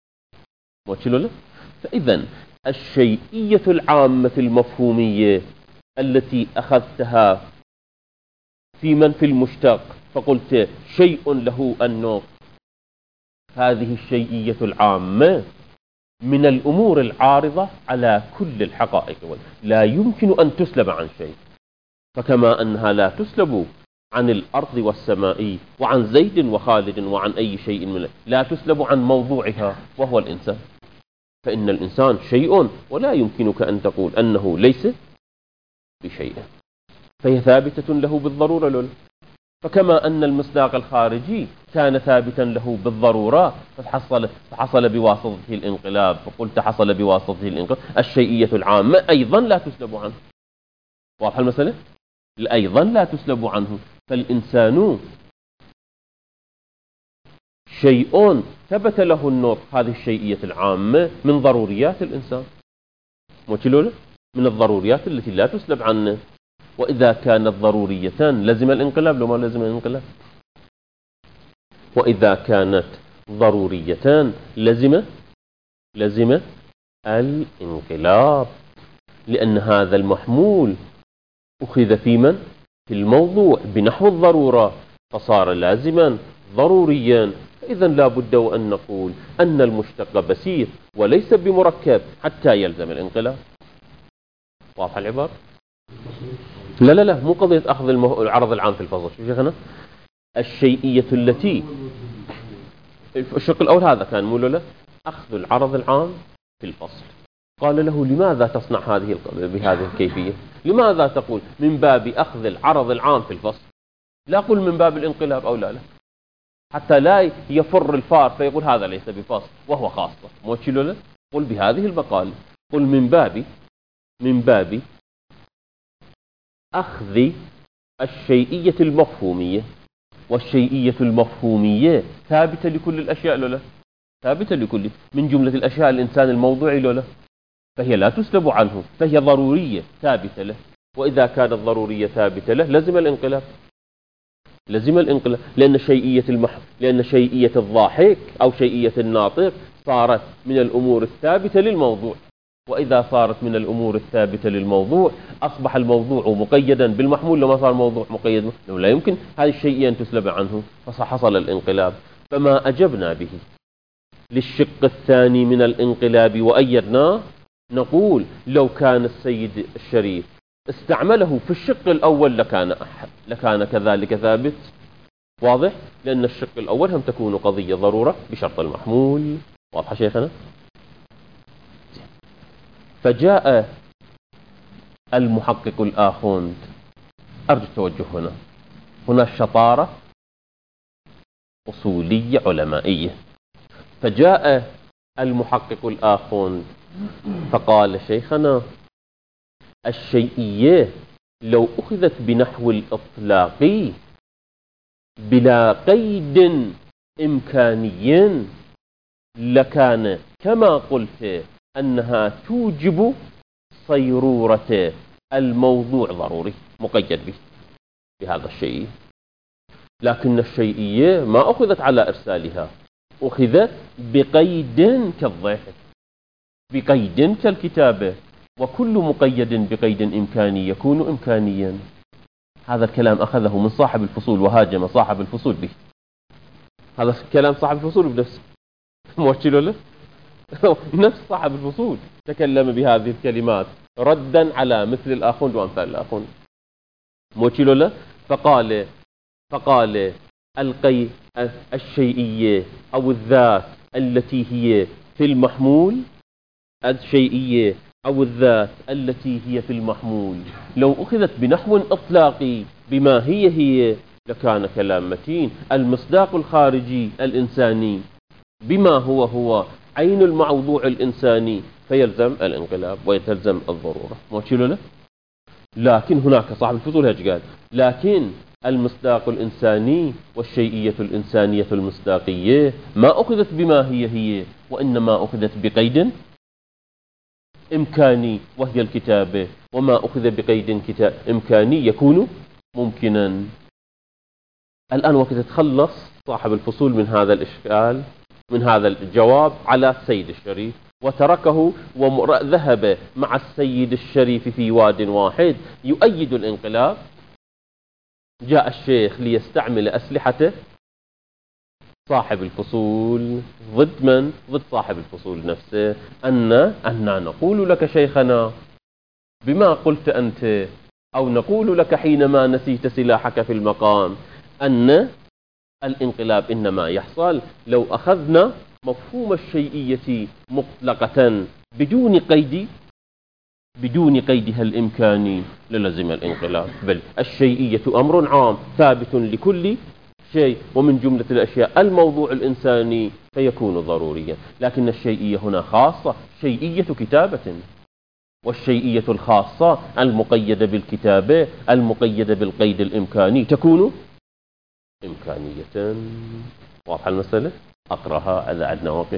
فإذا الشيئية العامة المفهومية التي أخذتها في من في المشتق فقلت شيء له النطق، هذه الشيئية العامة من الأمور العارضة على كل الحقائق، لا يمكن أن تسلب عن شيء. فكما أنها لا تسلب عن الأرض والسماء وعن زيد وخالد وعن أي شيء من لا تسلب عن موضوعها وهو الإنسان، فإن الإنسان شيء ولا يمكنك أن تقول أنه ليس بشيء، فهي ثابتة له بالضرورة لول. فكما أن المصداق الخارجي كان ثابتا له بالضرورة فحصل, فحصل بواسطته الانقلاب، فقلت حصل بواسطته الانقلاب، الشيئية العامة أيضا لا تسلب عنه. واضح المسألة؟ أيضا لا تسلب عنه. فالإنسان شيء ثبت له النطق، هذه الشيئية العامة من ضروريات الإنسان، من الضروريات التي لا تسلب عنه. وإذا كانت ضروريتان لزم الانقلاب لو ما لزم الانقلاب، وإذا كانت ضروريتان لزم لزم الانقلاب، لأن هذا المحمول أخذ في من؟ في الموضوع بنحو الضرورة، فصار لازما ضروريا. إذا لا بد وأن نقول أن المشتق بسيط وليس بمركب حتى يلزم الانقلاب. واضح العبارة؟ لا لا لا، مو قضية أخذ العرض العام في الفصل. شو شيخنا؟ الشيئية التي الشق الأول هذا كان مولو له أخذ العرض العام في الفصل. قال له لماذا تصنع هذه بهذه الكيفية؟ لماذا تقول من باب أخذ العرض العام في الفصل؟ لا قل من باب الانقلاب أو لا لا، حتى لا يفر الفار فيقول هذا ليس بفصل وهو خاصة. موتشلو له قل بهذه المقال، قل من باب من باب أخذ الشيئية المفهومية، والشيئية المفهومية ثابتة لكل الأشياء لولا، ثابتة لكل من جملة الأشياء الإنسان الموضوعي لولا، فهي لا تسلب عنه، فهي ضرورية ثابتة له. وإذا كانت ضرورية ثابتة له لزم الانقلاب، لزم الانقلاب، لأن شيئية المح... لأن شيئية الضاحك أو شيئية الناطق صارت من الأمور الثابتة للموضوع، وإذا صارت من الأمور الثابتة للموضوع أصبح الموضوع مقيدا بالمحمول. لما صار الموضوع مقيد لو لا يمكن هذه الشيئية أن تسلب عنه، فحصل الانقلاب. فما أجبنا به للشق الثاني من الانقلاب وأيدناه، نقول لو كان السيد الشريف استعمله في الشق الأول لكان أحد لكان كذلك ثابت. واضح؟ لأن الشق الأول هم تكون قضية ضرورة بشرط المحمول. واضح شيخنا؟ فجاء المحقق الآخوند، أرجو التوجه هنا، هنا شطارة أصولية علمائية. فجاء المحقق الآخوند فقال شيخنا الشيئية لو أخذت بنحو الإطلاق بلا قيد إمكاني لكان كما قلت أنها توجب صيرورة الموضوع ضروري مقيد به بهذا الشيء. لكن الشيئية ما أخذت على إرسالها، أخذت بقيد كالضيف، بقيد كالكتابة. وكل مقيد بقيد إمكاني يكون إمكانيا. هذا الكلام أخذه من صاحب الفصول وهاجم صاحب الفصول به. هذا كلام صاحب الفصول بنفسه موكله له نفس صاحب الفصول تكلم بهذه الكلمات ردا على مثل الآخوند وأمثال الآخوند موكله له. فقال فقال القي الشيئية أو الذات التي هي في المحمول، الشيئية أو الذات التي هي في المحمول لو أخذت بنحو إطلاقي بما هي هي لكان كلام متين. المصداق الخارجي الإنساني بما هو هو عين الموضوع الإنساني فيلزم الانقلاب ويتلزم الضرورة موكله له. لكن هناك صاحب الفصول هيك قال لكن المصداق الإنساني والشيئية الإنسانية المصداقية ما أخذت بما هي هي وإنما أخذت بقيد إمكاني وهي الكتابة، وما أخذ بقيد كتاب إمكاني يكون ممكنا. الآن وقت تخلص صاحب الفصول من هذا الإشكال من هذا الجواب على السيد الشريف وتركه وذهب مع السيد الشريف في واد واحد يؤيد الانقلاب. جاء الشيخ ليستعمل أسلحته صاحب الفصول ضد من؟ ضد صاحب الفصول نفسه. أن أننا نقول لك شيخنا بما قلت أنت، أو نقول لك حينما نسيت سلاحك في المقام أن الانقلاب إنما يحصل لو أخذنا مفهوم الشيئية مطلقة بدون قيد بدون قيدها الإمكاني للزم الانقلاب. بل الشيئية أمر عام ثابت لكل شيء، ومن جملة الأشياء الموضوع الإنساني فيكون ضروريا. لكن الشيئية هنا خاصة شيئية كتابة، والشيئية الخاصة المقيدة بالكتابة المقيدة بالقيد الإمكاني تكون إمكانية. واضحة المسألة؟ أقرأها إذا عندنا وقت.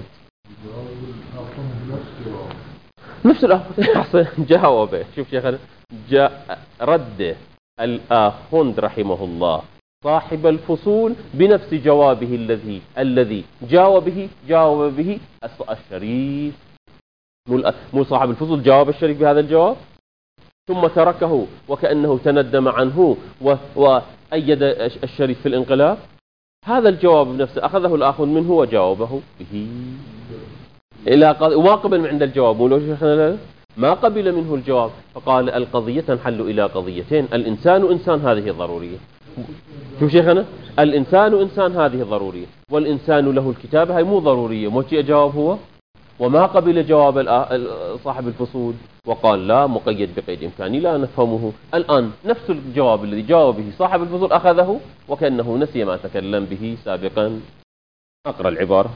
نفس الآخوند جاوبه. شوف شيخنا جاء رد الآخوند رحمه الله صاحب الفصول بنفس جوابه الذي الذي جاوب به جاوب به الشريف. مو صاحب الفصول جاوب الشريف بهذا الجواب ثم تركه وكأنه تندم عنه وأيد الشريف في الانقلاب. هذا الجواب بنفسه أخذه الآخوند منه وجاوبه به إلى قض... وما قبل من عند الجواب. مو لو شيخنا ما قبل منه الجواب فقال القضية تنحل إلى قضيتين. الإنسان إنسان هذه ضرورية. شوف شيخنا الإنسان إنسان هذه ضرورية، والإنسان له الكتابة هي مو ضرورية. مو شيء جواب هو وما قبل جواب صاحب الفصول وقال لا مقيد بقيد إمكاني لا نفهمه. الآن نفس الجواب الذي جاوب به صاحب الفصول أخذه وكأنه نسي ما تكلم به سابقا. أقرأ العبارة.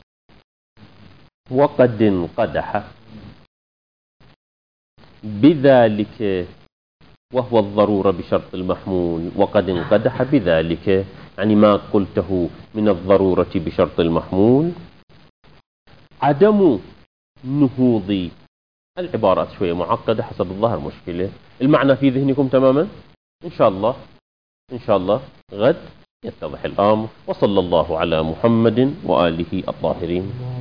وقد انقدح بذلك وهو الضرورة بشرط المحمول. وقد انقدح بذلك يعني ما قلته من الضرورة بشرط المحمول عدم نهوض. العبارات شوية معقدة حسب الظاهر مشكلة. المعنى في ذهنكم تماما إن شاء الله. إن شاء الله غد يتضح الأمر. وصلى الله على محمد وآله الطاهرين.